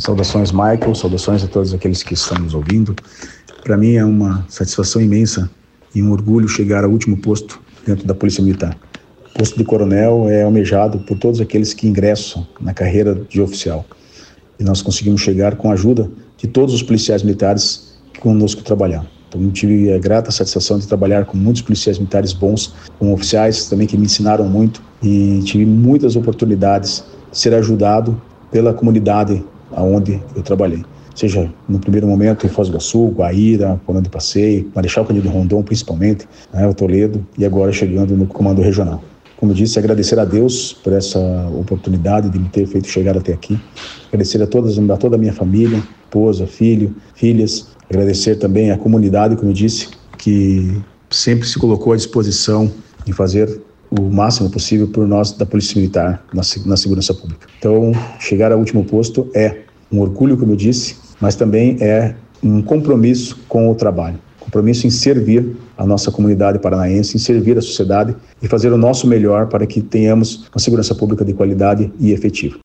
Saudações, Michael, saudações a todos aqueles que estão nos ouvindo. Para mim é uma satisfação imensa e um orgulho chegar ao último posto dentro da Polícia Militar. O posto de coronel é almejado por todos aqueles que ingressam na carreira de oficial. E nós conseguimos chegar com a ajuda de todos os policiais militares que conosco trabalharam. Então, eu tive a grata satisfação de trabalhar com muitos policiais militares bons, com oficiais também que me ensinaram muito, e tive muitas oportunidades de ser ajudado pela comunidade aonde eu trabalhei. Seja no primeiro momento em Foz do Iguaçu, Guaíra, Comando de Passeio, Marechal Cândido Rondon principalmente, o Toledo, e agora chegando no Comando Regional. Como disse, agradecer a Deus por essa oportunidade de me ter feito chegar até aqui. Agradecer a toda a minha família, esposa, filho, filhas. Agradecer também à comunidade, como eu disse, que sempre se colocou à disposição em fazer o máximo possível por nós da Polícia Militar na segurança pública. Então, chegar ao último posto é um orgulho, como eu disse, mas também é um compromisso com o trabalho. Compromisso em servir a nossa comunidade paranaense, em servir a sociedade e fazer o nosso melhor para que tenhamos uma segurança pública de qualidade e efetiva.